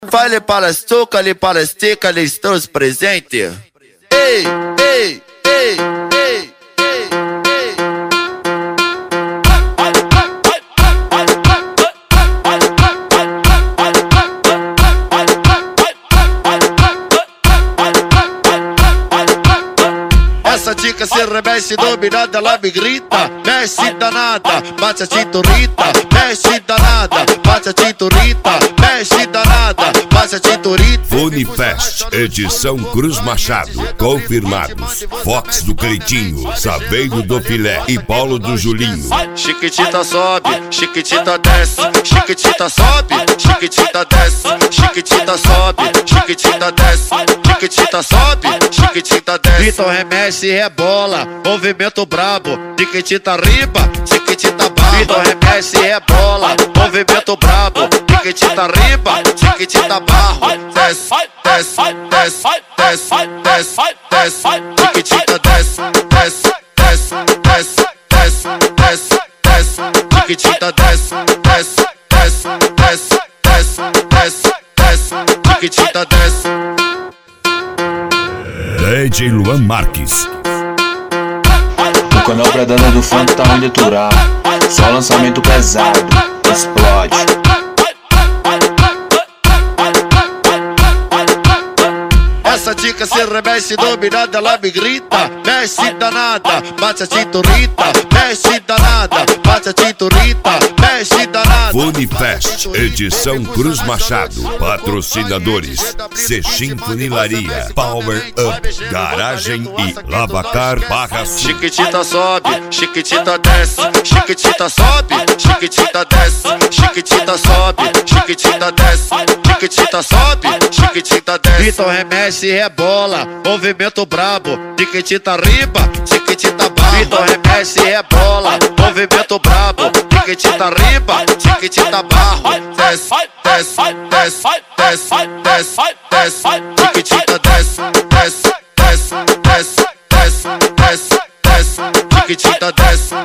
Fale para as tucas, ali para as ticas, ali estão os presentes. Ei, ei, ei, ei, ei, ei. Essa tica se remexe dominada, ela me grita. Mexe danada, bate a cinturita. Mexe danada, bate a cinturita. Mexe danada, bate a cinturita. Funifest, edição Cruz Machado. Confirmados: Fox do Cleitinho, Saveiro do Filé e Paulo do Julinho. Chiquitita sobe, chiquitita desce. Chiquitita sobe, chiquitita desce. Chiquitita sobe, chiquitita desce. Chiquitita sobe, chiquitita desce. Então remexe e rebola, movimento brabo. Chiquitita riba, chiquitita barra. Então remexe e rebola, movimento brabo. Chiquitita riba, chiquitita barra. Desce, desce, desce, desce, desce, desce. Chiquitita desce, desce, desce, desce, desce, desce, desce. Chiquitita desce, desce, desce, desce, desce, desce, desce. Chiquitita desce. DJ Luan Marques. O canal Bradana do Funk tá onde aturar. Só lançamento pesado, explode. Essa tica se remexe dominada, ela me grita. Mexe danada, bate a cinturita. Mexe danada, bate a cinturita. Mexe danada. Funifest, edição Cruz Machado. Patrocinadores: Sechim Funilaria, Power Up, Garagem e Lavacar Barra Sul. Chiquitita sobe, chiquitita desce. Chiquitita sobe, chiquitita desce. Chiquitita sobe, chiquitita desce. Chiquitita sobe, chiquitita desce. Então remexe e rebola, movimento brabo. Chiquitita riba, chiquitita barra. Então remexe e rebola, movimento brabo. Chiquitita riba, chiquitita barra. Desce, desce, desce, desce, desce, desce. Chiquitita desce, desce, desce, desce, desce, desce, desce. Chiquitita desce.